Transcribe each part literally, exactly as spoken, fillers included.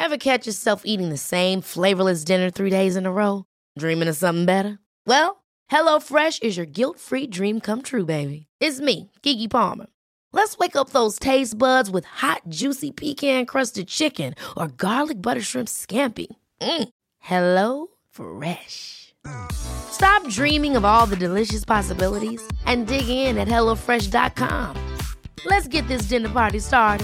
Ever catch yourself eating the same flavorless dinner three days in a row? Dreaming of something better? Well, HelloFresh is your guilt-free dream come true, baby. It's me, Keke Palmer. Let's wake up those taste buds with hot, juicy pecan-crusted chicken or garlic butter shrimp scampi. Mm. Hello Fresh. Stop dreaming of all the delicious possibilities and dig in at hello fresh dot com. Let's get this dinner party started.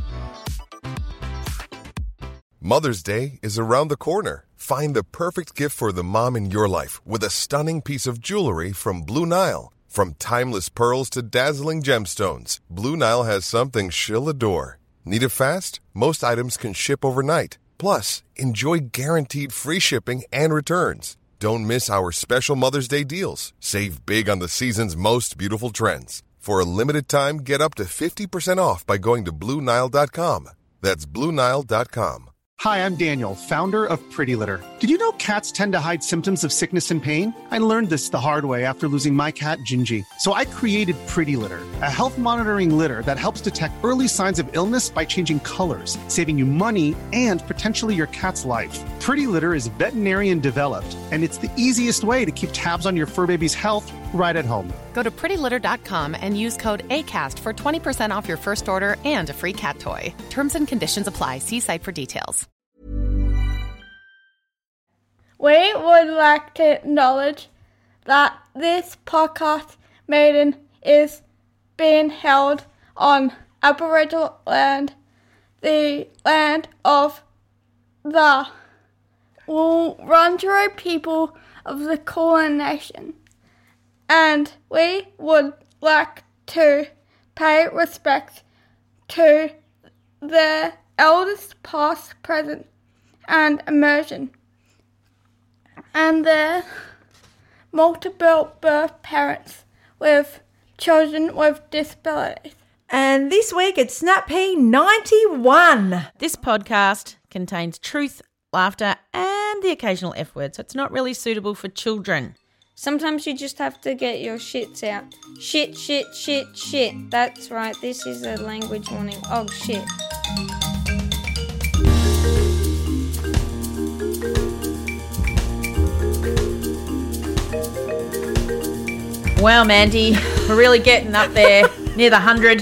Mother's Day is around the corner. Find the perfect gift for the mom in your life with a stunning piece of jewelry from Blue Nile. From timeless pearls to dazzling gemstones, Blue Nile has something she'll adore. Need it fast? Most items can ship overnight. Plus, enjoy guaranteed free shipping and returns. Don't miss our special Mother's Day deals. Save big on the season's most beautiful trends. For a limited time, get up to fifty percent off by going to blue nile dot com. That's blue nile dot com. Hi, I'm Daniel, founder of Pretty Litter. Did you know cats tend to hide symptoms of sickness and pain? I learned this the hard way after losing my cat, Gingy. So I created Pretty Litter, a health monitoring litter that helps detect early signs of illness by changing colors, saving you money and potentially your cat's life. Pretty Litter is veterinarian developed, and it's the easiest way to keep tabs on your fur baby's health right at home. Go to pretty litter dot com and use code ACAST for twenty percent off your first order and a free cat toy. Terms and conditions apply. See site for details. We would like to acknowledge that this podcast meeting is being held on Aboriginal land, the land of the Wurundjeri people of the Kulin Nation. And we would like to pay respect to the elders past, present, and emerging, and their multiple birth parents with children with disabilities. And this week it's Snap P ninety-one. This podcast contains truth, laughter, and the occasional F word, so it's not really suitable for children. Sometimes you just have to get your shits out. Shit, shit, shit, shit. That's right, this is a language warning. Oh, shit. Wow, Mandy, we're really getting up there near the hundred.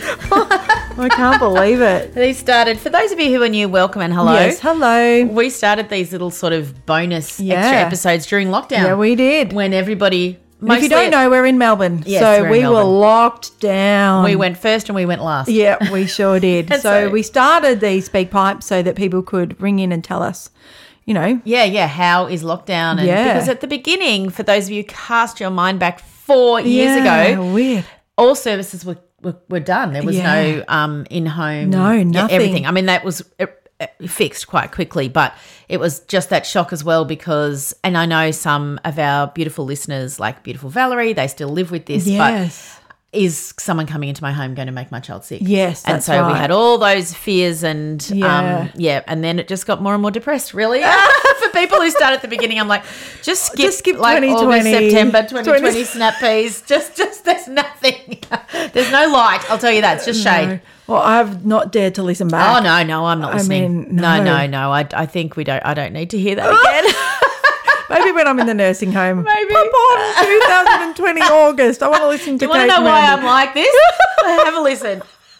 I can't believe it. These started, for those of you who are new, welcome and hello. Yes, hello. We started these little sort of bonus Yeah. extra episodes during lockdown. Yeah, we did. When everybody... And if you don't know, we're in Melbourne. Yes, so we're in we were Melbourne. locked down. We went first and we went last. Yeah, we sure did. so, so- we started these speak pipes so that people could ring in and tell us, you know. Yeah, yeah, how is lockdown? And Yeah. because at the beginning, for those of you who cast your mind back four years yeah, ago, weird. all services were, were, were done. There was Yeah. no um, in-home. No, yeah, nothing. everything. I mean, that was uh, uh, fixed quite quickly, but it was just that shock as well because, and I know some of our beautiful listeners, like beautiful Valerie, they still live with this, Yes. but is someone coming into my home going to make my child sick? Yes, And that's so we right. had all those fears and, Yeah. um, yeah, and then it just got more and more depressed, really. For people who start at the beginning, I'm like, just skip, Just skip like twenty August, twenty. September, twenty twenty twenty snap peas. Just, just, there's nothing. There's no light, I'll tell you that. It's just shade. No. Well, I've not dared to listen back. Oh, no, no, I'm not I listening. mean, no, no. no, no. I, I think we don't, I don't need to hear that again. Maybe when I'm in the nursing home. Maybe. Pop on twenty twenty August. I want to listen to Do you want to Kate know why Mandy. I'm like this? Have a listen.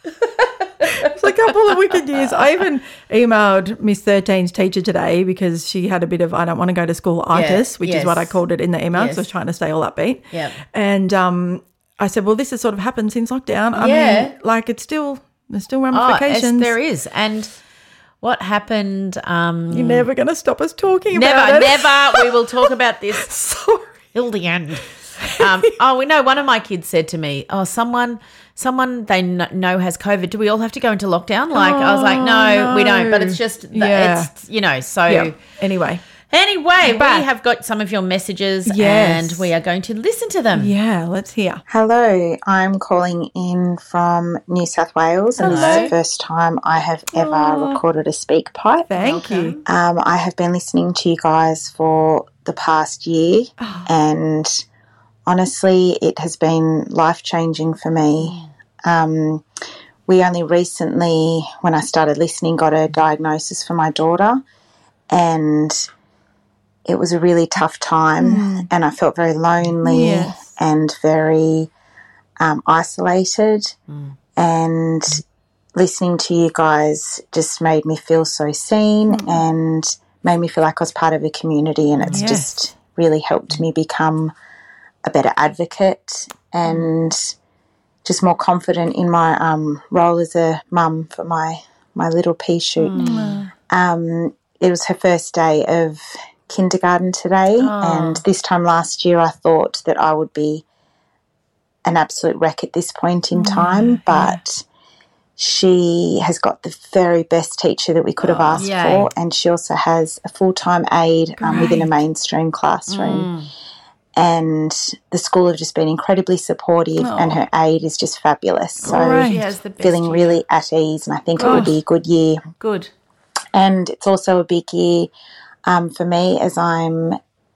It's a couple of wicked years. I even emailed Miss thirteen's teacher today because she had a bit of I don't want to go to school itis, which yes. is what I called it in the email because I Yes. was trying to stay all upbeat. Yep. And um, I said, well, this has sort of happened since lockdown. I Yeah. mean, like it's still, there's still Oh, yes, ramifications. there is. And what happened? Um, You're never going to stop us talking never, about it. never. We will talk about this Sorry. till the end. Um, oh, we know. One of my kids said to me, "Oh, someone, someone they kn- know has COVID. Do we all have to go into lockdown?" Like I was like, "No, we don't." But it's just, that Yeah. it's you know. So Yeah. Anyway. anyway, But- we have got some of your messages, Yes. and we are going to listen to them. Yeah, let's hear. Hello, I'm calling in from New South Wales, and this is the first time I have ever recorded a speak pipe. Thank you. Um, I have been listening to you guys for the past year, and honestly, it has been life-changing for me. Um, we only recently, when I started listening, got a diagnosis for my daughter, and it was a really tough time mm. and I felt very lonely yes. and very um, isolated mm. and listening to you guys just made me feel so seen mm. and made me feel like I was part of a community, and it's yes. just really helped me become a better advocate and just more confident in my um, role as a mum for my, my little pea shoot. Mm. Um, it was her first day of kindergarten today, oh. and this time last year I thought that I would be an absolute wreck at this point in time, yeah, but yeah. she has got the very best teacher that we could have oh, asked yay. for, and she also has a full-time aide um, within a mainstream classroom. Mm. And the school have just been incredibly supportive oh. and her aide is just fabulous. So feeling year. really at ease, and I think oh. it will be a good year. Good. And it's also a big year um, for me as I'm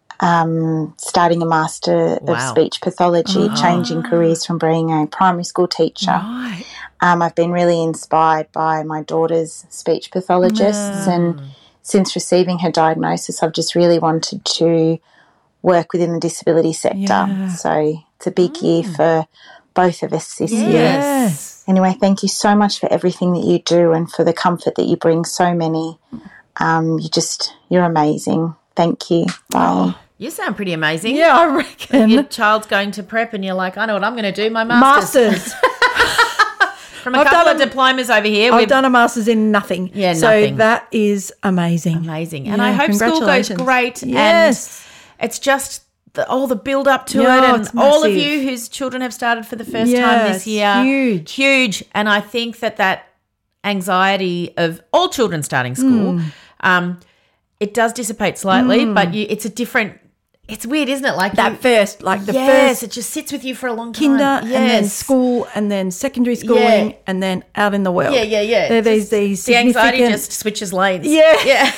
um, starting a Master wow. of Speech Pathology, oh. changing careers from being a primary school teacher. Right. Um, I've been really inspired by my daughter's speech pathologists, mm. and since receiving her diagnosis, I've just really wanted to work within the disability sector. Yeah. So it's a big mm. year for both of us this yes. year. Anyway, thank you so much for everything that you do and for the comfort that you bring so many. Um, you just, you're amazing. Thank you. Bye. Oh, you sound pretty amazing. Yeah, I reckon. Your child's going to prep and you're like, I know what I'm going to do, my master's. Masters. From a I've couple of a, diplomas over here. I've done a master's in nothing. Yeah, so nothing. So that is amazing. Amazing. And yeah, I hope school goes great. Yes. And it's just the, all the build up to yeah, it, and all of you whose children have started for the first yes, time this year. Huge. Huge. And I think that that anxiety of all children starting school, mm. um, it does dissipate slightly, mm. but you, it's a different – it's weird, isn't it? Like that you, first, like the yes, first. it just sits with you for a long time. Kinder yes. and then school and then secondary schooling yeah. and then out in the world. Yeah, yeah, yeah. There, there's these the anxiety significant... just switches lanes. Yeah, yeah.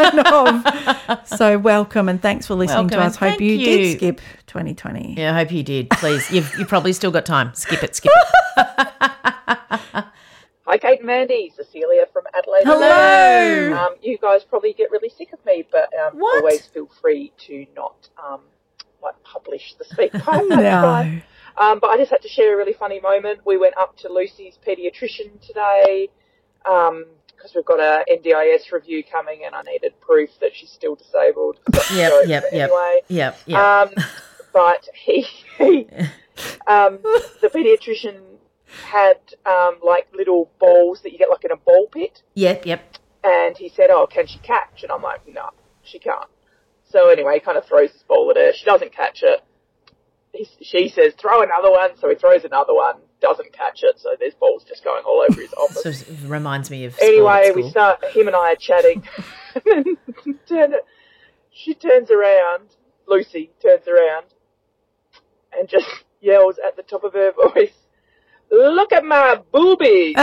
kind of. So welcome and thanks for listening welcome to us. Hope you, you did skip twenty twenty. Yeah, I hope you did. Please, you've you probably still got time. Skip it, skip it. Hi, Kate and Mandy. Cecilia from Adelaide. Hello. Um, you guys probably get really sick of me, but um, what? always feel free to not um, like publish the speak part. No. Um, but I just had to share a really funny moment. We went up to Lucy's paediatrician today because um, we've got a N D I S review coming, and I needed proof that she's still disabled. Yep, so, yep, yep, anyway, yep, yep. Um, but he, he um, the paediatrician had um, like little balls that you get like in a ball pit. Yep, yep. And he said, oh, can she catch? And I'm like, no, she can't. So anyway, he kind of throws this ball at her. She doesn't catch it. He, she says, throw another one. So he throws another one, doesn't catch it. So there's balls just going all over his office. So it reminds me of Anyway, we start, him and I are chatting. And then turn, she turns around, Lucy turns around and just yells at the top of her voice, look at my boobies.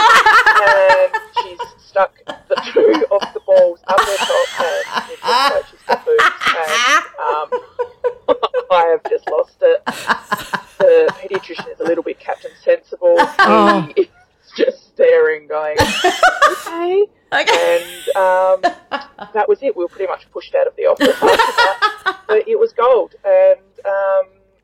And she's stuck the two of the balls up her top and it looks like she's got boobs. And um, I have just lost it. The paediatrician is a little bit Captain Sensible. Oh. He is just staring, going, okay. Okay. And um, that was it. We were pretty much pushed out of the office after that. But it was gold. And um,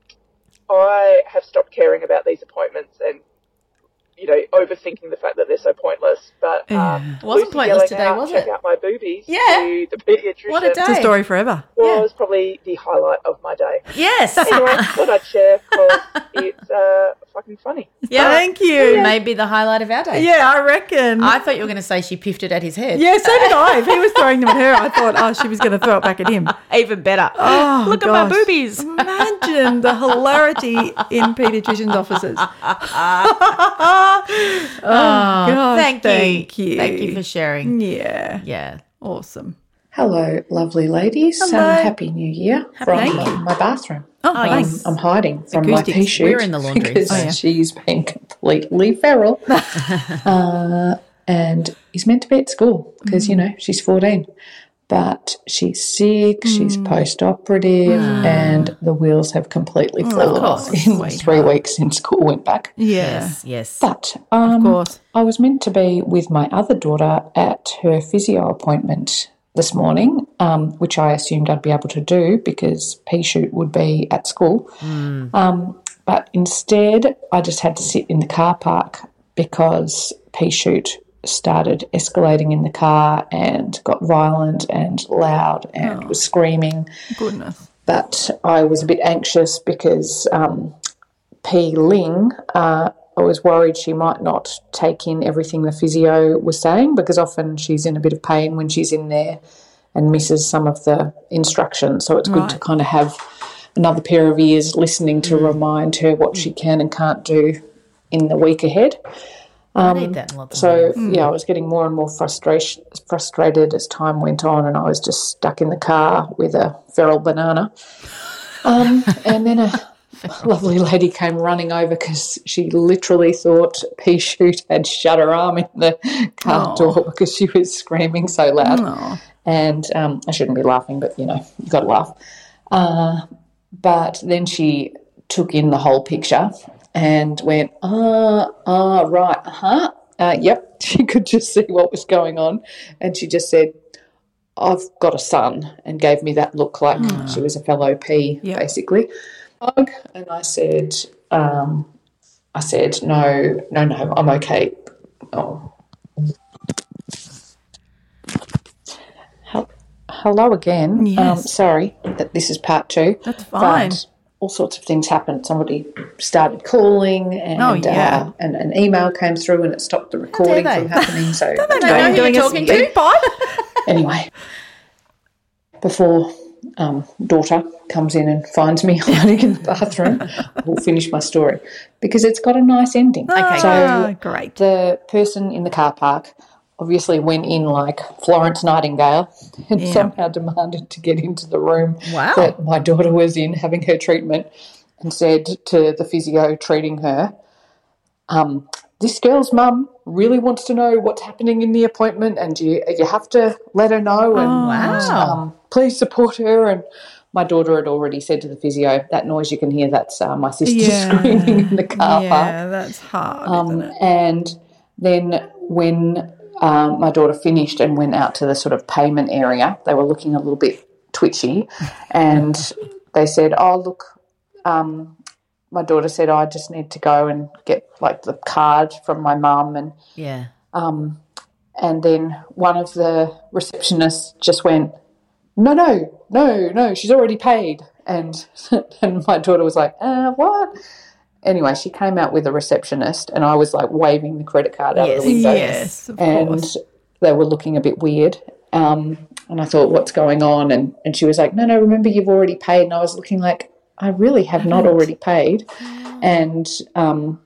I have stopped caring about these appointments and, you know, overthinking the fact that they're so pointless. But um, it wasn't Lucy pointless today, out, was check it? out my boobies Yeah. to the paediatrician. What a day. It's a story forever. Was Yeah. probably the highlight of my day. Yes. Anyway, thought I'd share because it's uh, fucking funny. Yeah. Thank you. Maybe the highlight of our day. Yeah, I reckon. I thought you were going to say she piffed it at his head. Yeah, so did I. If he was throwing them at her, I thought, oh, she was going to throw it back at him. Even better. Oh, Look gosh. at my boobies. Imagine the hilarity in paediatricians' offices. oh, God. Thank, Thank you. you. Thank you for sharing. Yeah. Yeah. Awesome. Hello, lovely ladies. Hello. Um, happy New Year from Thank uh, my bathroom. Oh, Oh, Um, yes. I'm hiding from Acoustics. my pea shoot. We're in the laundry. Because Oh, yeah. she's been completely feral. uh, and he's meant to be at school because, you know, she's fourteen. but she's sick, she's post-operative, and the wheels have completely fallen off in the three weeks since school went back. Yes, yes. But um, Of course. I was meant to be with my other daughter at her physio appointment this morning, um, which I assumed I'd be able to do because P-shoot would be at school. Um, but instead, I just had to sit in the car park because P-shoot started escalating in the car and got violent and loud and was screaming. Goodness. But I was a bit anxious because um, P. Ling, uh, I was worried she might not take in everything the physio was saying because often she's in a bit of pain when she's in there and misses some of the instructions. So it's good Right. to kind of have another pair of ears listening to remind her what she can and can't do in the week ahead. I need that in lots of So, meetings. yeah, I was getting more and more frustration, frustrated as time went on, and I was just stuck in the car with a feral banana. Um, and then a lovely lady came running over because she literally thought P-shoot had shut her arm in the car Aw. door because she was screaming so loud. Aw. And um, I shouldn't be laughing, but, you know, you've got to laugh. Uh, but then she took in the whole picture and went, ah, ah, right, uh-huh, uh, yep. She could just see what was going on. And she just said, I've got a son, and gave me that look like she was a fellow P, Yep. basically. And I said, um, I said, no, no, no, I'm okay. Oh. Hel- Hello again. Um, Yes. sorry that this is part two. That's fine. But all sorts of things happened. Somebody started calling, and Oh, yeah. uh, and an email came through, and it stopped the recording they? from happening. So Don't they know know who doing you're a talking speed to? pipe? anyway, before um, daughter comes in and finds me hiding in the bathroom, I will finish my story because it's got a nice ending. Okay, so Ah, great. the person in the car park obviously went in like Florence Nightingale and Yeah. somehow demanded to get into the room Wow. that my daughter was in having her treatment, and said to the physio treating her, um, this girl's mum really wants to know what's happening in the appointment, and you you have to let her know, and Wow. um, please support her. And my daughter had already said to the physio, that noise you can hear, that's uh, my sister Yeah. screaming in the car park. Yeah, that's hard, Um, isn't it? and then when um, my daughter finished and went out to the sort of payment area, they were looking a little bit twitchy, and they said, oh, look, um, my daughter said, I just need to go and get, like, the card from my mum. And Yeah. um, and then one of the receptionists just went, no, no, no, no, she's already paid. And and my daughter was like, uh, what? Anyway, she came out with a receptionist, and I was, like, waving the credit card out of the window. Yes, of and course. they were looking a bit weird. Um, and I thought, what's going on? And, and she was like, no, no, remember you've already paid. And I was looking like, I really have not already paid. And um,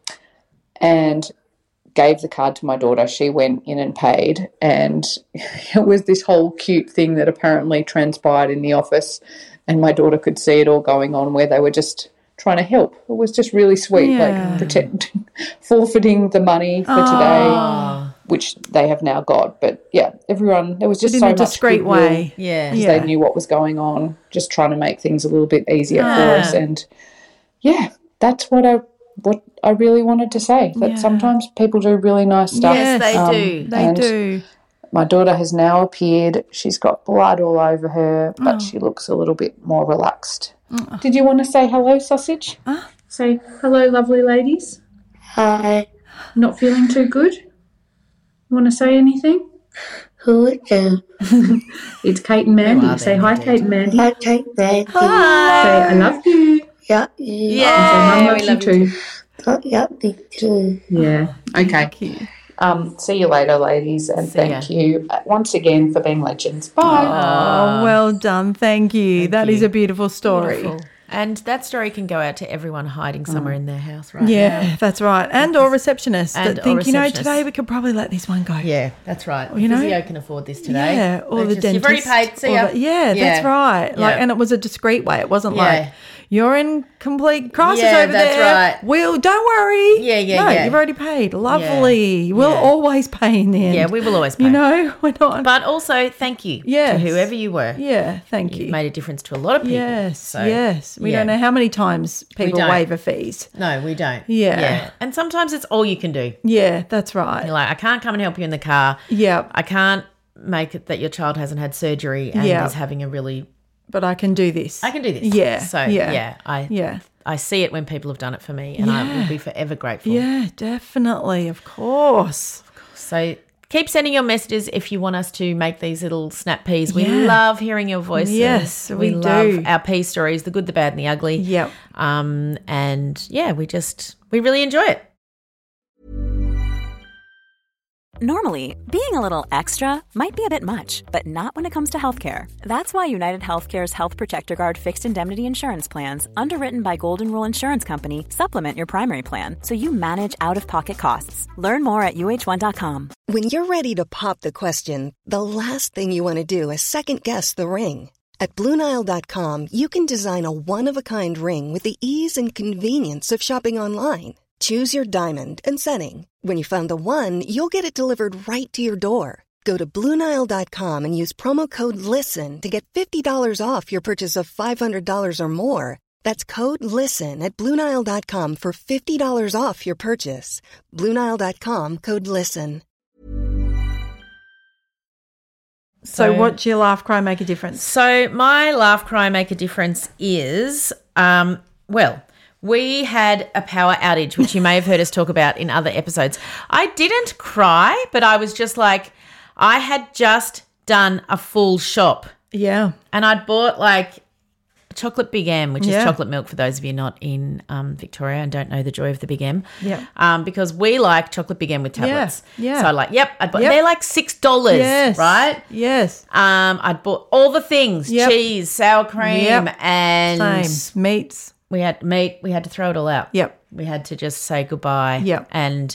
and gave the card to my daughter. She went in and paid, and it was this whole cute thing that apparently transpired in the office, and my daughter could see it all going on where they were just trying to help. It was just really sweet, Yeah. like protecting, forfeiting the money for today, which they have now got. But yeah, everyone, there was just But in so a much discreet goodwill. way. Yeah. Because Yeah. they knew what was going on, just trying to make things a little bit easier for Yeah. us. And yeah, that's what I what I really wanted to say. That Yeah. sometimes people do really nice stuff. Yes, they Um, do. They and do. My daughter has now appeared. She's got blood all over her, but Oh. she looks a little bit more relaxed. Did you want to say hello, Sausage? Ah. Say hello, lovely ladies. Hi. Not feeling too good? You want to say anything? Who is it? It's Kate and Mandy. are Say they hi, indeed? Kate and Mandy. I take Mandy. Say I love you. Yeah. Yeah. And say Mum we loves you love too. Oh, yeah, me too. Yeah. Okay. Thank you. Um, see you later, ladies, and See thank you uh, once again for being legends. Bye. Oh, well done. Thank you. That is you. a beautiful story. Beautiful. And that story can go out to everyone hiding somewhere in their house right Yeah, now. that's right. And or receptionists And that or think, you know, receptionists. today we could probably let this one go. Yeah, that's right. You know? Physio can afford this today. Yeah, or They the just, dentist. You've already paid. See or ya. the- yeah, that's right. Like, Yeah. and it was a discreet way. It wasn't Yeah. like you're in complete crisis Yeah, over that's there. right. We'll, don't worry. Yeah, yeah, no, yeah. you've already paid. Lovely. We'll Yeah. always pay in the end. Yeah, we will always pay. You know, we're not. But also, thank you Yes. to whoever you were. Yeah, thank You've you. made a difference to a lot of people. Yes, So, yes. We yeah. don't know how many times people don't. waiver fees. No, we don't. Yeah. And sometimes it's all you can do. Yeah, that's right. You're like, I can't come and help you in the car. Yeah. I can't make it that your child hasn't had surgery and Yeah. is having a really But I can do this. I can do this. Yeah. So yeah. yeah, I Yeah. I see it when people have done it for me, and I Yeah. will be forever grateful. Yeah, definitely. Of course. So keep sending your messages if you want us to make these little snap peas. We Yeah. love hearing your voices. Yes, we love do. our pea stories, the good, the bad, and the ugly. Yep. Um, and yeah, we just we really enjoy it. Normally, being a little extra might be a bit much, but not when it comes to healthcare. That's why United Healthcare's Health Protector Guard fixed indemnity insurance plans, underwritten by Golden Rule Insurance Company, supplement your primary plan so you manage out-of-pocket costs. Learn more at U H one dot com. When you're ready to pop the question, the last thing you want to do is second-guess the ring. At Blue Nile dot com, you can design a one-of-a-kind ring with the ease and convenience of shopping online. Choose your diamond and setting. When you find the one, you'll get it delivered right to your door. Go to Blue Nile dot com and use promo code LISTEN to get fifty dollars off your purchase of five hundred dollars or more. That's code LISTEN at Blue Nile dot com for fifty dollars off your purchase. Blue Nile dot com, code LISTEN. So, what's your laugh, cry, make a difference? So my laugh, cry, make a difference is, um, well, we had a power outage, which you may have heard us talk about in other episodes. I didn't cry, but I was just like, I had just done a full shop. Yeah. And I'd bought like chocolate Big M, which Yeah. is chocolate milk for those of you not in um, Victoria and don't know the joy of the Big M. Yeah. Um, because we like chocolate Big M with tablets. Yeah, yeah. So I like, yep, I'd bought, Yep. they're like six dollars, Yes. right? Yes. Um, I'd bought all the things, Yep. cheese, sour cream, Yep. and Same. Meats. we had meat. We had to throw it all out. Yep. We had to just say goodbye. Yep. And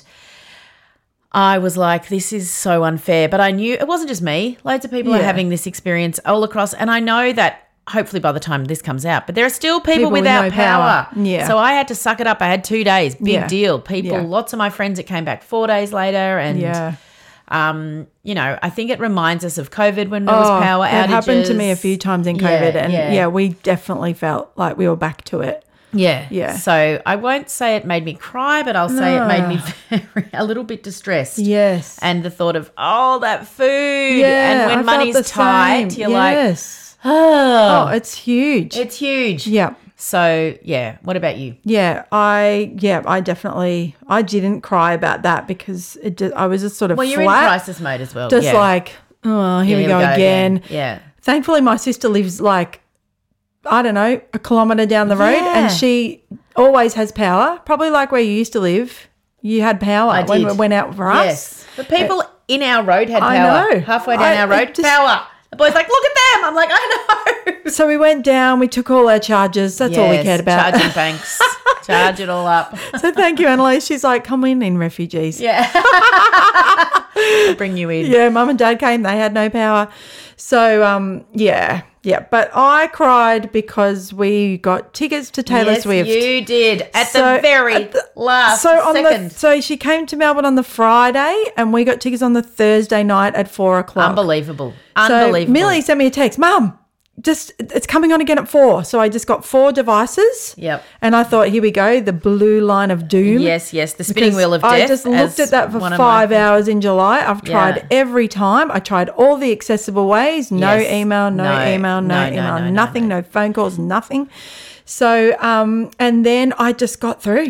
I was like, this is so unfair. But I knew it wasn't just me. Loads of people are Yeah. having this experience all across. And I know that hopefully by the time this comes out, but there are still people, People with without no power. power. Yeah. So I had to suck it up. I had two days. Big Yeah. deal. People, Yeah. lots of my friends that came back four days later. And, Yeah. um, you know, I think it reminds us of COVID when there was power It outages. happened to me a few times in Yeah, COVID. and yeah. yeah, we definitely felt like we were back to it. Yeah. Yeah. So I won't say it made me cry, but I'll say it made me No. very, a little bit distressed. Yes. And the thought of, oh, that food. Yeah, and when I felt money's the tight, same. you're Yes. like, oh, Oh, it's huge. it's huge. Yeah. So, yeah. What about you? Yeah, I yeah, I definitely I didn't cry about that because it just, I was just sort of Well, you're in flat, crisis mode as well. just yeah. like, oh, here Yeah, we go, again. Yeah. Thankfully, my sister lives like, I don't know, a kilometre down the road, Yeah. and she always has power. Probably like where you used to live, you had power I when did. we went out for us. Yes. But people in our road had I power. know. Halfway down I- our road, it just- power. The boy's like, look at them. I'm like, I know. So we went down, we took all our charges. That's all we Yes, cared about. Charging banks. Charge it all up. So thank you, Annalise. She's like, come in in refugees. Yeah. Bring you in. Yeah, mum and dad came. They had no power. So, um, yeah, yeah. But I cried because we got tickets to Taylor Yes, Swift. you did at So the very at the- last so on second. the so she came to Melbourne on the Friday, and we got tickets on the Thursday night at four o'clock. Unbelievable. So Unbelievable. Millie sent me a text, Mum, just it's coming on again at four. So I just got four devices. Yep. And I thought, here we go, the blue line of doom. Yes, yes, the spinning Because wheel of I death. just looked as at that for one of my five things. hours in July. I've tried Yeah. every time. I tried all the accessible ways. No Yes. email, no, No, email, no, no, no, email, no, no, nothing, no. phone calls, nothing. So, um, and then I just got through.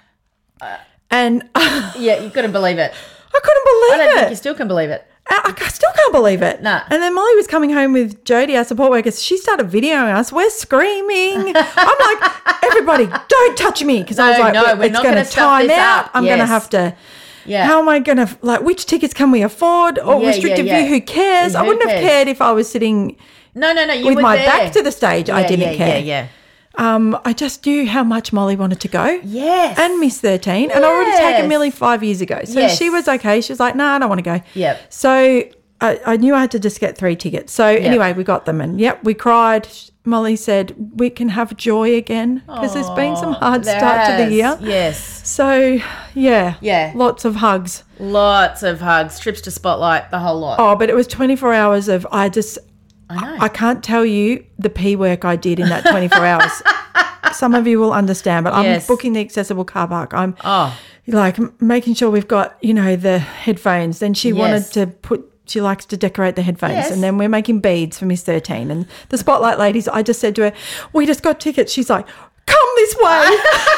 And I Yeah, you couldn't believe it. couldn't I believe don't it. think you still can believe it. I I still can't believe it. Nah. And then Molly was coming home with Jodie, our support worker. She started videoing us. We're screaming. I'm like, everybody, don't touch me. Because I was No, like, no, well, we're it's not going to gonna stuff time this out. up. I'm going to Yes. have to. Yeah. How am I going to, like, which tickets can we afford? Or Yeah, restricted yeah, yeah. view? Who cares? I Who wouldn't have cares? cared if I was sitting No, no, no. You with were my there. back to the stage. I Yeah, didn't yeah, care. Yeah, yeah. Um, I just knew how much Molly wanted to go. Yes. And Miss thirteen. And I already Yes. taken Millie five years ago. So Yes. she was okay. She was like, no, nah, I don't want to go. Yep. So I, I knew I had to just get three tickets. So Yep. anyway, we got them, and yep, we cried. Molly said we can have joy again because there's been some hard there start to has. the year. Yes. So yeah, Yeah. lots of hugs. Lots of hugs, trips to Spotlight, the whole lot. Oh, but it was twenty-four hours of I just. I know. I can't tell you the P work I did in that twenty-four hours. Some of you will understand, but Yes. I'm booking the accessible car park. I'm Oh. like m- making sure we've got, you know, the headphones. Then she Yes. wanted to put, she likes to decorate the headphones. Yes. And then we're making beads for Miss thirteen. And the Spotlight ladies, I just said to her, we just got tickets. She's like, come this way.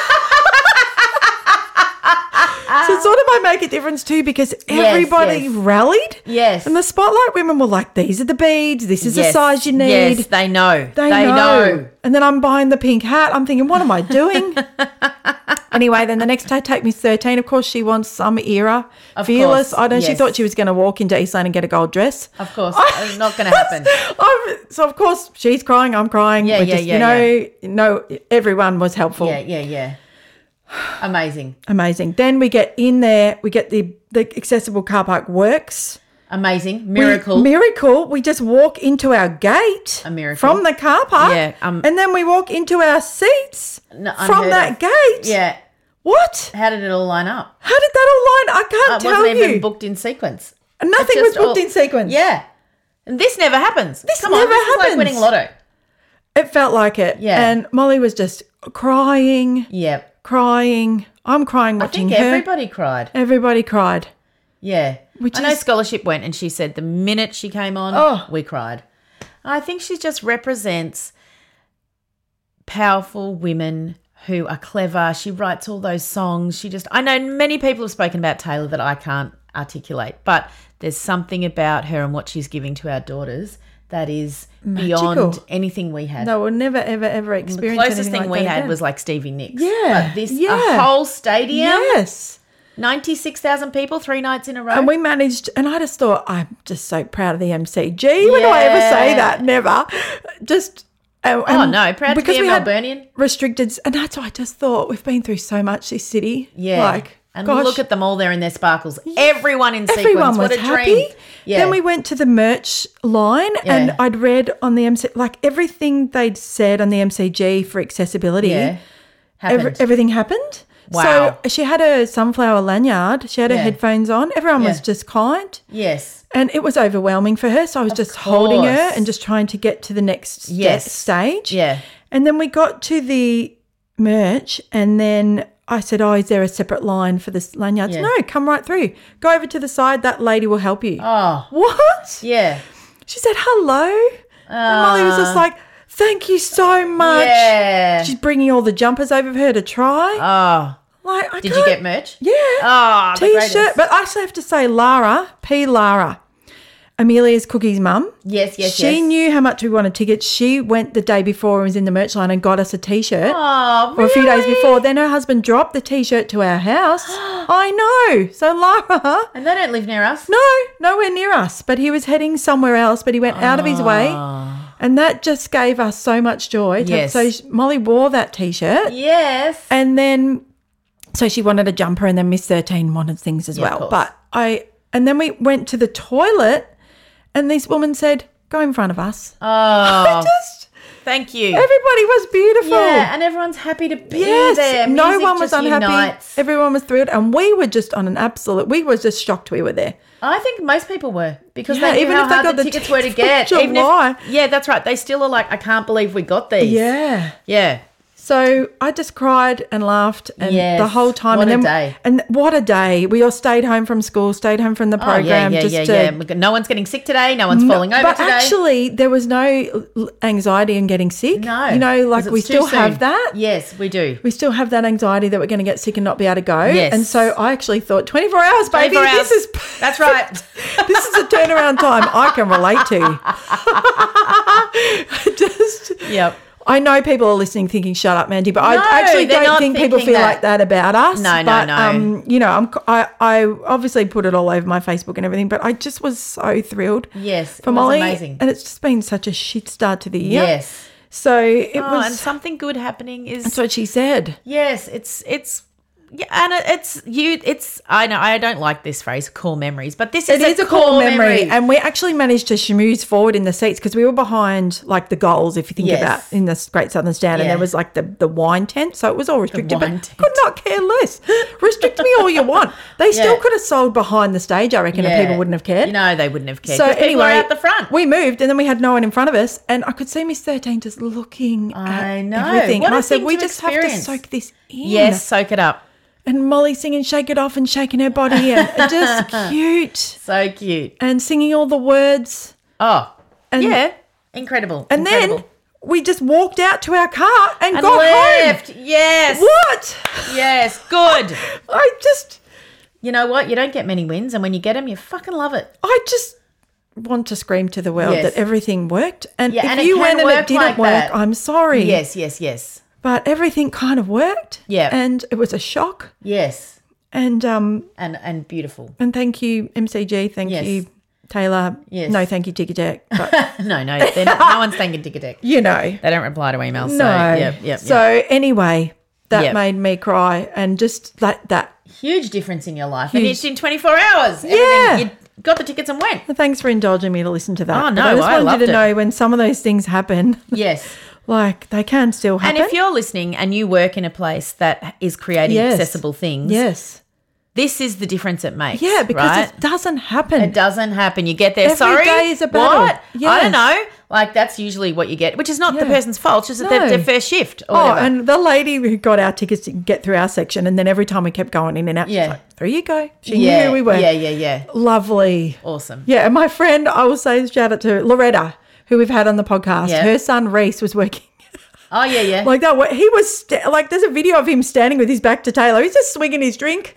So it sort of might make a difference too because everybody yes. rallied. Yes. And the Spotlight women were like, these are the beads. This is Yes. the size you need. Yes, they know. They, They know. know. And then I'm buying the pink hat. I'm thinking, what am I doing? Anyway, then the next day, take Miss thirteen. Of course, she wants some era. Of Fearless. course, I don't. She yes. thought she was going to walk into Eastland and get a gold dress. Of course. It's not going to happen. I'm, so, of course, she's crying. I'm crying. Yeah, We're yeah, just, yeah, You know, no, everyone was helpful. Yeah, yeah, yeah. Amazing. Amazing. Then we get in there. We get the, the accessible car park works. Amazing. Miracle. We, miracle. We just walk into our gate A miracle. from the car park. Yeah, um, and then we walk into our seats No, from unheard that of. gate. Yeah. What? How did it all line up? How did that all line? I can't Uh, it tell wasn't you. even booked in sequence. Nothing It was just booked all- in sequence. Yeah. And this never happens. This Come on, never this is like happens. winning lotto. It felt like it. Yeah. And Molly was just crying, Yep. crying. I'm crying I watching think her. everybody cried. Everybody cried. Yeah. Which I know is- Scholarship went and she said the minute she came on, Oh. we cried. I think she just represents powerful women who are clever. She writes all those songs. She just, I know many people have spoken about Taylor that I can't articulate, but there's something about her and what she's giving to our daughters that is Magical. beyond anything we had. No, we'll never, ever, ever the experience closest anything thing like we that had again. was like Stevie Nicks. Yeah, But this, yeah. a whole stadium. Yes. ninety-six thousand people, three nights in a row. And we managed, and I just thought, I'm just so proud of the M C G. When do I ever say Yeah. that? Never. Just. Uh, Oh, and no, proud to because be a we had Melburnian. Restricted, and that's why I just thought we've been through so much this city. Yeah. Like, and gosh, look at them all there in their sparkles. Everyone in sequence. everyone was what a happy. dream. Yeah. Then we went to the merch line, and Yeah. I'd read on the M C, like everything they'd said on the M C G for accessibility. Yeah. Every, Happened. everything happened. Wow. So she had a sunflower lanyard. She had her Yeah. headphones on. Everyone was Yeah. just kind. Yes. And it was overwhelming for her. So I was just holding her course. and just trying to get to the next st- Yes. stage. Yeah. And then we got to the merch, and then I said, oh, is there a separate line for this lanyards? Yeah. No, come right through. Go over to the side. That lady will help you. Oh. What? Yeah. She said, hello. and Molly was just like, thank you so much. Yeah. She's bringing all the jumpers over for her to try. Oh. Like, I Did you can't- get merch? Yeah. Oh, the T-shirt. greatest. But I actually have to say, Lara, P. Lara, Amelia's Cookies mum. Yes, yes, She yes. knew how much we wanted tickets. She went the day before and was in the merch line and got us a T-shirt. Oh, Or a few days really? before. Then her husband dropped the T-shirt to our house. I know. So Lara, And they don't live near us. no, nowhere near us. But he was heading somewhere else. But he went out of his way. And that just gave us so much joy. to- Yes. So sh- Molly wore that T-shirt. Yes. And then, so she wanted a jumper, and then Miss thirteen wanted things as Yeah, of well. course. But I, and then we went to the toilet, and this woman said, "Go in front of us." Oh. I just, Thank you. everybody was beautiful. Yeah, and everyone's happy to be Yes, there. no Music one was just unhappy. unites. Everyone was thrilled, and we were just on an absolute. We were just shocked we were there. I think most people were because Yeah, they knew even how if they hard got the the tickets were to tickets get. for Even if- July. yeah, that's right. They still are like, I can't believe we got these. Yeah. Yeah. So I just cried and laughed and Yes. the whole time. What and a then, day. And what a day. We all stayed home from school, stayed home from the Oh, program. yeah, yeah, just yeah, to, yeah. We got- No one's getting sick today. No one's No, falling over but today. actually, there was no l- anxiety in getting sick. no. You know, like 'cause we it's too still have soon. that. Yes, we do. We still have that anxiety that we're going to get sick and not be able to go. Yes. And so I actually thought, twenty-four hours, baby. twenty-four hours. This is That's right. this is a turnaround time I can relate to. Just, Yep. I know people are listening thinking, shut up, Mandy, but No, I actually they're don't not think people thinking feel that. like that about us. No, no, but, no. Um, you know, I'm, I, I obviously put it all over my Facebook and everything, but I just was so thrilled Yes. for it was Molly. amazing. And it's just been such a shit start to the year. Yes. So it oh, was, and something good happening is that's what she said. yes, it's it's yeah, and it- it's you. It's I know I don't like this phrase, core memories, but this It is, is a core memory. And we actually managed to schmooze forward in the seats because we were behind like the goals, if you think Yes. about in the Great Southern Stand, and Yeah. there was like the, the wine tent. So it was all restricted, but wine tent. could not care less. Restrict me all you want. They still Yeah. could have sold behind the stage, I reckon, Yeah. and people wouldn't have cared. You know, they wouldn't have cared. So 'cause people anyway, are out the front. we moved and then we had no one in front of us, and I could see Miss thirteen just looking I at know. everything. What and a I said, thing we to just have experience. to soak this in. Yes, soak it up. And Molly singing "Shake It Off" and shaking her body, and just cute, So cute. and singing all the words. Oh, And yeah, incredible. And incredible. then we just walked out to our car and, and got left. home. Yes. What? Yes. Good. I just, You know what? You don't get many wins, and when you get them, you fucking love it. I just want to scream to the world Yes. that everything worked. And Yeah, if and it you can went and work it didn't like work, that. I'm sorry. Yes. Yes. Yes. But everything kind of worked. Yeah. And it was a shock. Yes. And um And and beautiful. and thank you, M C G. Thank Yes. you, Taylor. Yes. No, thank you, Ticketek. But no, no, they're not, no one's thanking Ticketek. you know. They don't reply to emails. So, No. yep, yep, So yep. anyway, that Yep. made me cry, and just like that. Huge difference in your life. And Huge. it's in twenty-four hours. Yeah. Everything- You got the tickets and went. Well, thanks for indulging me to listen to that. Oh, But no, I just I wanted loved you to it. know when some of those things happen, Yes. like they can still And happen. if you're listening and you work in a place that is creating Yes. accessible things, yes, this is the difference it makes. yeah, because right? it doesn't happen. It doesn't happen. You get there. Every Sorry, day is a battle. What? I Yes. don't know. Like that's usually what you get, which is not the Yeah. person's fault. It's just that No. their, their first shift. Or Oh, whatever. and the lady who got our tickets to get through our section, and then every time we kept going in and out, Yeah. she's like, "There you go." She yeah, knew who we were. Yeah, yeah, yeah. Lovely. Awesome. Yeah, and my friend, I will say shout out to Loretta, who we've had on the podcast. Yeah. Her son Reese was working Oh yeah, yeah. like that. He was sta- like, there's a video of him standing with his back to Taylor. He's just swinging his drink.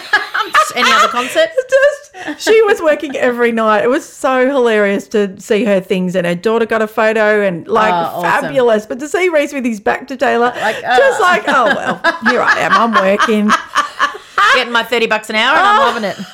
Any other concert? Just she was working every night. It was so hilarious to see her things, and her daughter got a photo, and like Oh, awesome. fabulous. But to see Reese with his back to Taylor, Like, just oh. like, oh well, here I am. I'm working. Getting my thirty bucks an hour, and I'm loving it.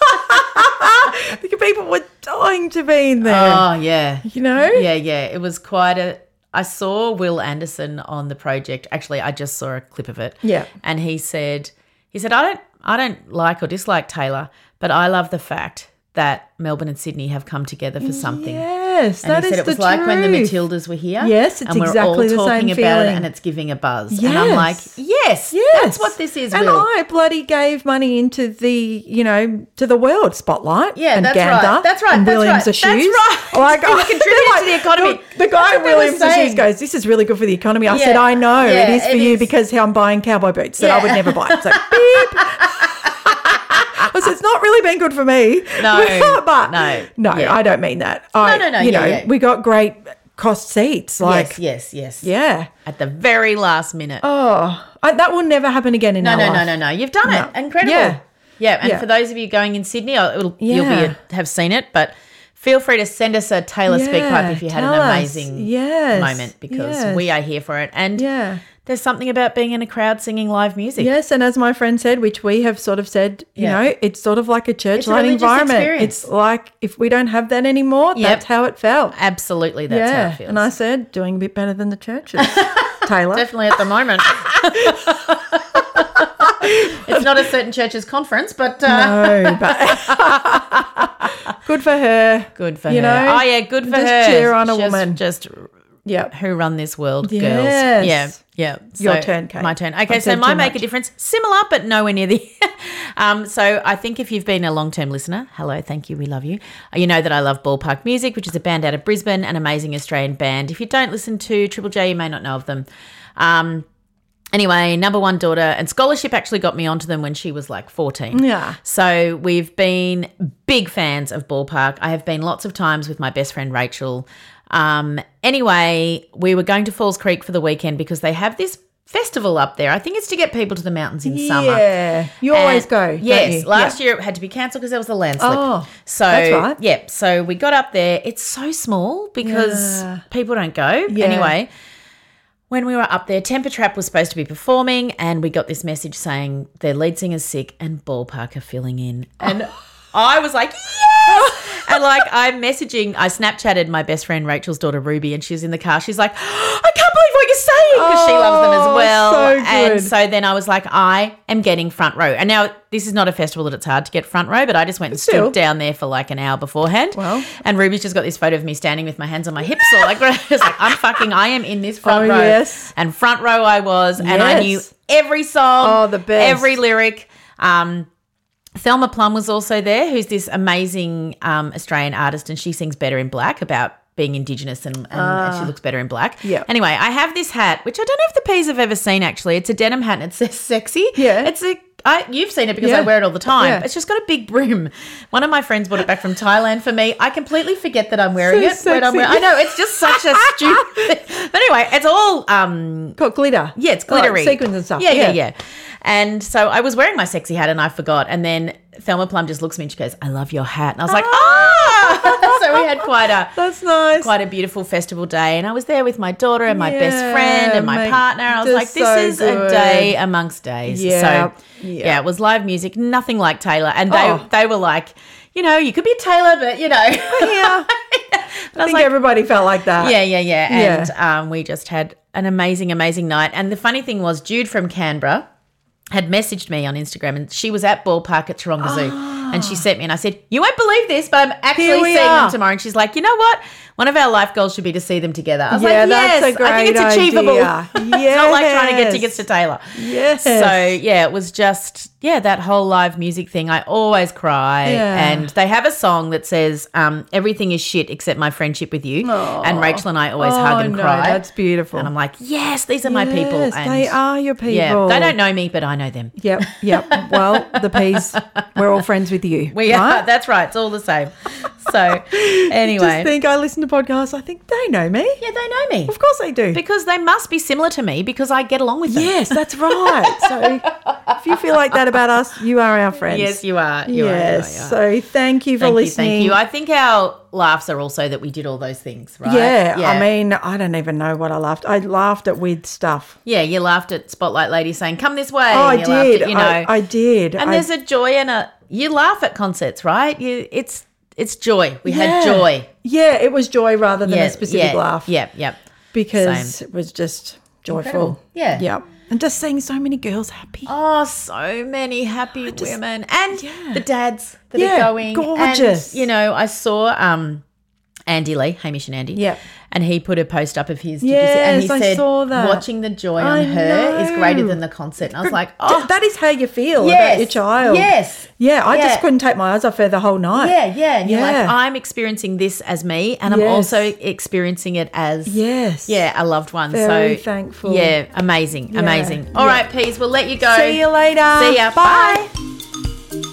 The people were dying to be in there. Oh yeah. You know? Yeah, yeah. It was quite a. I saw Will Anderson on the project. Actually, I just saw a clip of it. Yeah. And he said, he said, I don't, I don't like or dislike Taylor, but I love the fact that Melbourne and Sydney have come together for something. Yes, And that he said is it was the like when the truth. Matildas were here. Yes, it's and we're exactly all the talking same about it, feeling. and it's giving a buzz. And I'm Yes. like, yes, Yes, that's what this is. And Will. I bloody gave money into the, you know, to the world spotlight. Yeah, and that's Gander right. That's right. And that's Williams right. Shoes. That's right. Like, You contributed to the economy. The, the guy That's what they were Williams Shoes saying. goes, "This is really good for the economy." I Yeah. said, "I know Yeah, it is for it you is. because I'm buying cowboy boots that I Yeah. would never buy." It's like beep. I said, "It's not really been good for me." No, but no, no, yeah. I don't mean that. I, no, no, You yeah, know, yeah. we got great cost seats. Like, yes, yes, yes. yeah. At the very last minute. Oh, I, that will never happen again in No, our no, life. no, no, no. You've done No. it. Incredible. Yeah. Yeah. And Yeah. for those of you going in Sydney, oh, it'll, you'll Yeah. be a, have seen it, but feel free to send us a Taylor speak Yeah, pipe if you had an tell us. amazing Yes, moment, because yes. we are here for it. And Yeah. there's something about being in a crowd singing live music. Yes, and as my friend said, which we have sort of said, you Yeah. know, it's sort of like a It's a church-like religious environment. experience. It's like if we don't have that anymore, Yep. that's how it felt. Absolutely, that's yeah, how it feels. and I said, doing a bit better than the churches, Taylor. Definitely at the moment. It's not a certain church's conference, but uh, No, but good for her. good for You her. know, Oh yeah, good for just her. cheer on a Just- woman. Just Yep. who run this world, Yes. girls. Yeah, yeah. Your turn, Kate. My turn. Okay, I've so said my too make much. a difference, similar but nowhere near the. um, so I think if you've been a long-term listener, hello, thank you, we love you. Uh, You know that I love Ballpark Music, which is a band out of Brisbane, an amazing Australian band. If you don't listen to Triple J, you may not know of them. Um, Anyway, number one daughter, and scholarship actually got me onto them when she was like fourteen. Yeah. So we've been big fans of Ballpark. I have been lots of times with my best friend Rachel. Um, anyway, we were going to Falls Creek for the weekend because they have this festival up there. I think it's to get people to the mountains in summer. Yeah, you always And- go. don't Yes, you? last Yeah. year it had to be cancelled because there was a landslip. Oh, so that's right. Yeah, so we got up there. It's so small because Yeah. people don't go. Yeah. Anyway, when we were up there, Temper Trap was supposed to be performing, and we got this message saying their lead singer's sick and Ballpark are filling in. And I was like, yes! And like I'm messaging, I Snapchatted my best friend Rachel's daughter Ruby, and she's in the car. She's like, I can't believe what you're saying because she loves them as Oh, well. so good. And so then I was like, I am getting front row. And now this is not a festival that it's hard to get front row, but I just went and Still. stood down there for like an hour beforehand. Well. And Ruby's just got this photo of me standing with my hands on my hips. Or like, just like I'm fucking, I am in this front Oh, row. yes. And front row I was. And I Yes. knew every song. Oh, the best. Every lyric. Um, Thelma Plum was also there, who's this amazing um, Australian artist, and she sings Better in Black about being Indigenous and, and, and she looks better in black. Yep. Anyway, I have this hat, which I don't know if the P's have ever seen actually. It's a denim hat and it says sexy. Yeah. It's a, I, you've seen it because Yeah. I wear it all the time. Yeah. It's just got a big brim. One of my friends bought it back from Thailand for me. I completely forget that I'm wearing So it when I'm sexy. wearing I know, it's just such a stupid. But anyway, it's all um Got glitter. yeah, it's Like glittery. sequins and stuff. Yeah, yeah, Yeah. yeah. And so I was wearing my sexy hat and I forgot. And then Thelma Plum just looks at me and she goes, I love your hat. And I was like, ah! So we had quite a That's nice. quite a beautiful festival day. And I was there with my daughter and my best Yeah, friend and my mate, partner. I was just like, this so is a good. day amongst days. Yeah, So yeah. yeah, it was live music, nothing like Taylor. And they Oh. they were like, you know, you could be Taylor, but you know. Yeah. I think like- everybody felt like that. Yeah, yeah, yeah. Yeah. And um, we just had an amazing, amazing night. And the funny thing was, Jude from Canberra had messaged me on Instagram, and she was at Ballpark at Taronga Zoo. And she sent me, and I said, you won't believe this, but I'm Here actually we seeing are. them tomorrow. And she's like, you know what? One of our life goals should be to see them together. I was Yeah, like, yes, that's a great I think it's achievable. idea. It's not like trying to get Yes. tickets to Taylor. Yes. So, yeah, it was just, yeah, that whole live music thing. I always cry. Yeah. And they have a song that says, um, everything is shit except my friendship with you. And Rachel and I always Oh, hug and no, cry. that's beautiful. And I'm like, yes, these are my people. Yes, And they are your people. yeah, they don't know me, but I know them. Yep, yep. Well, the P's, we're all friends with you. We right? are. That's right. It's all the same. So anyway, Just think I listen to podcasts, I think they know me. yeah, they know me Of course they do. because they must be similar to me because I get along with them. Yes, that's right. So if you feel like that about us, you are our friends. Yes, you are. You yes. Are, you are. So thank you for Thank you, listening. thank you. I think our laughs are also that we did all those things, right? Yeah, I mean, I don't even know what I laughed. I laughed at weird stuff. yeah, you laughed at Spotlight Lady saying, "Come this way." Oh, I and you laughed did. At, you know, I, I did. and I, there's a joy and a. You laugh at concerts, right? You, it's it's joy. We yeah. had joy. Yeah, it was joy rather than yeah, a specific yeah, laugh. Yeah, yeah. Because Same. it was just joyful. Incredible. Yeah. Yeah. And just seeing so many girls happy. Oh, so many happy just- women and yeah. the dads that Yeah, are going. gorgeous. And, you know, I saw um, Andy Lee, Hamish and Andy. Yeah. And he put a post up of his. Did you see- Yes, and he I said, saw that. watching the joy on I her is greater know. than the concert. And I was like, D- oh, that is how you feel yes, about your child. Yes. Yeah, I Yeah. just couldn't take my eyes off her the whole night. Yeah, yeah. And you're like, Yeah. I'm experiencing this as me, and I'm Yes. also experiencing it as Yes. yeah, a loved one. Very so thankful. Yeah, amazing, Yeah. amazing. All Yeah. right, Peas, we'll let you go. See you later. See ya. Bye. Bye.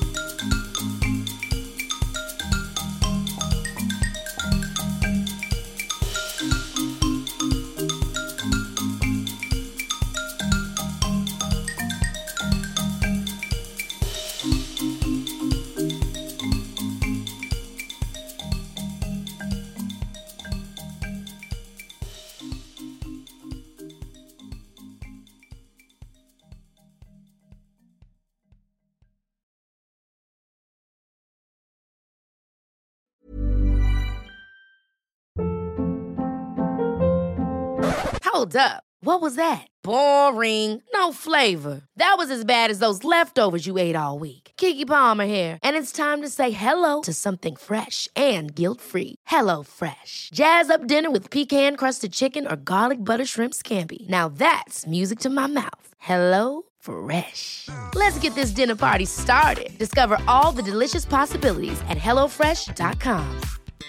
Hold up. What was that? Boring. No flavor. That was as bad as those leftovers you ate all week. Keke Palmer here, and it's time to say hello to something fresh and guilt-free. Hello Fresh. Jazz up dinner with pecan-crusted chicken or garlic butter shrimp scampi. Now that's music to my mouth. Hello Fresh. Let's get this dinner party started. Discover all the delicious possibilities at hello fresh dot com.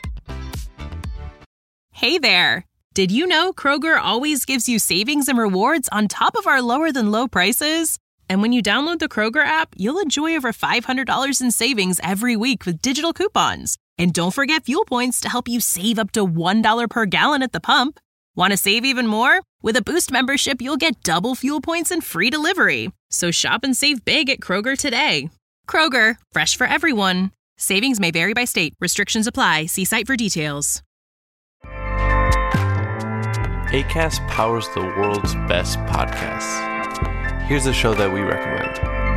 Hey there. Did you know Kroger always gives you savings and rewards on top of our lower than low prices? And when you download the Kroger app, you'll enjoy over five hundred dollars in savings every week with digital coupons. And don't forget fuel points to help you save up to one dollar per gallon at the pump. Want to save even more? With a Boost membership, you'll get double fuel points and free delivery. So shop and save big at Kroger today. Kroger, fresh for everyone. Savings may vary by state. Restrictions apply. See site for details. Acast powers the world's best podcasts. Here's a show that we recommend.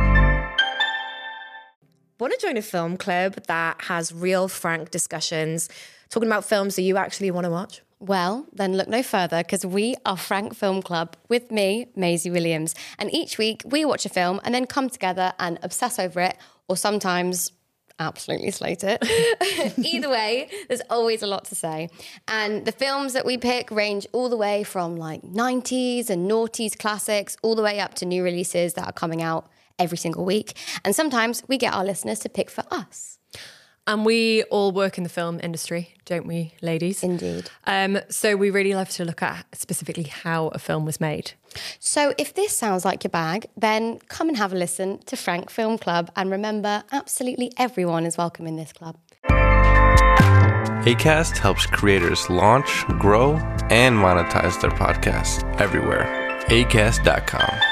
Want to join a film club that has real, frank discussions, talking about films that you actually want to watch? Well, then look no further, because we are Frank Film Club with me, Maisie Williams. And each week we watch a film and then come together and obsess over it, or sometimes absolutely slate it. Either way, there's always a lot to say. And the films that we pick range all the way from like nineties and noughties classics all the way up to new releases that are coming out every single week. And sometimes we get our listeners to pick for us. And we all work in the film industry, don't we, ladies? Indeed. Um, so we really love to look at specifically how a film was made. So if this sounds like your bag, then come and have a listen to Frank Film Club. And remember, absolutely everyone is welcome in this club. Acast helps creators launch, grow, and monetize their podcasts everywhere. acast dot com.